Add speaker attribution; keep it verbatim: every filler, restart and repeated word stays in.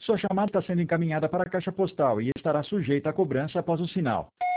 Speaker 1: Sua chamada está sendo encaminhada para a caixa postal e estará sujeita a cobrança após o sinal.